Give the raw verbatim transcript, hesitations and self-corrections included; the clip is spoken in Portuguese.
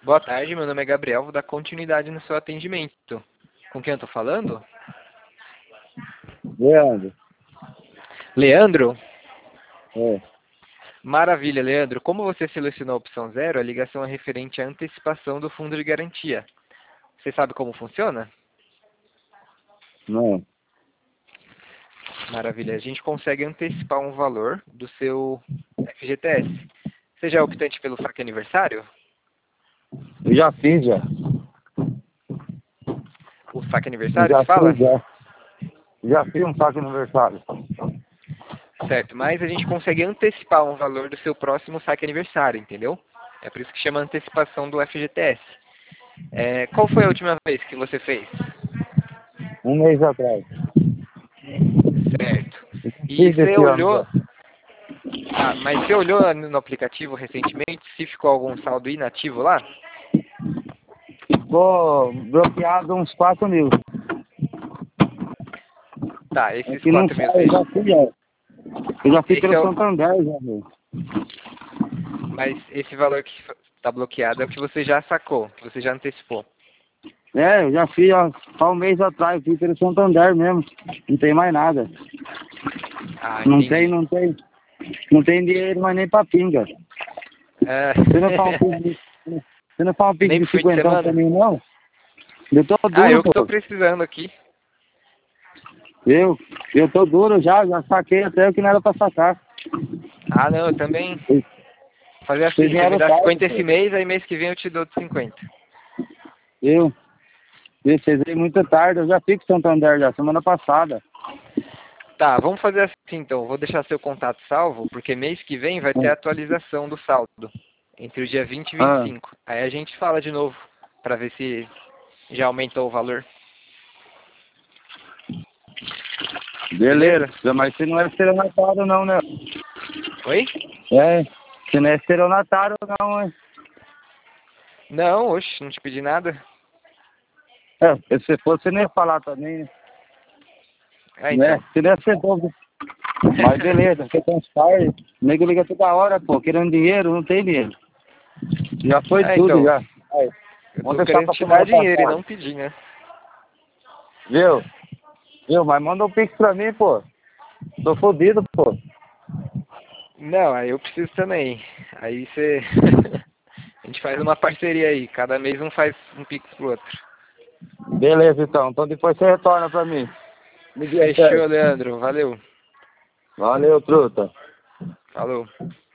Boa tarde, meu nome é Gabriel, vou dar continuidade no seu atendimento. Com quem eu tô falando? Leandro. Leandro? É. Maravilha, Leandro. Como você selecionou a opção zero, a ligação é referente à antecipação do fundo de garantia. Você sabe como funciona? Não. Maravilha. A gente consegue antecipar um valor do seu F G T S. Você já é optante pelo saque aniversário? Eu já fiz, já. O saque Eu aniversário já que fala? fiz, já. Já fiz um saque aniversário. Certo, mas a gente consegue antecipar um valor do seu próximo saque aniversário, entendeu? É por isso que chama antecipação do F G T S. É, qual foi a última vez que você fez? Um mês atrás. Certo. E Fiz você esse ano olhou... já. Ah, mas você olhou no aplicativo recentemente se ficou algum saldo inativo lá? Ficou bloqueado uns quatro mil. Tá, É esses que não quatro mil, sai, eu você... já fui, já. Eu já fui esse pelo é o... Santander, já, meu. Mas esse valor que está bloqueado é o que você já sacou, que você já antecipou. É, eu já fiz ó, há um mês atrás, fui pelo Santander mesmo. Não tem mais nada. Ah, Não tem, entendi. não tem. Não tem dinheiro mais nem pra pinga. É... Você não faz um pique de, você não faz um pique Nem de pro fim de cinquentão pra semana? mim, não? Eu tô Ah, duro, eu que tô pô. precisando aqui. Eu, eu tô duro já, já saquei até o que não era pra sacar. Ah, não, eu também... Vocês Fazer vocês assim, você me vieram dá tarde, cinquenta pô. esse mês, aí mês que vem eu te dou de cinquenta. Eu, eu, vocês veio muito tarde, eu já fico em Santander já, semana passada. Tá, vamos fazer assim então. Vou deixar seu contato salvo, porque mês que vem vai ter a atualização do saldo. Entre o dia vinte e vinte e Ah, cinco. Aí a gente fala de novo, pra ver se já aumentou o valor. beleza, Beleza? mas você não é estelionatário não, né? Oi? É, você não é estelionatário não, hein? Não, oxe, não te pedi nada. É, se você fosse, você não ia falar também, né? Ah, Né? então. Você deve ser bobo. Mas beleza, você tem uns pais, o nego liga toda hora, pô, querendo dinheiro, não tem dinheiro. Já foi Ah, tudo, então. já. Aí, Eu vamos tô deixar querendo pra te dar semana dinheiro e passada. não pedir, né? Viu? Viu? Mas manda um pix pra mim, pô. Tô fodido, pô. Não, aí eu preciso também. Aí você... A gente faz uma parceria aí. Cada mês um faz um pix pro outro. Beleza, então. Então depois você retorna pra mim. No dia Fechou, certo. Leandro. Valeu. Valeu, truta. Falou.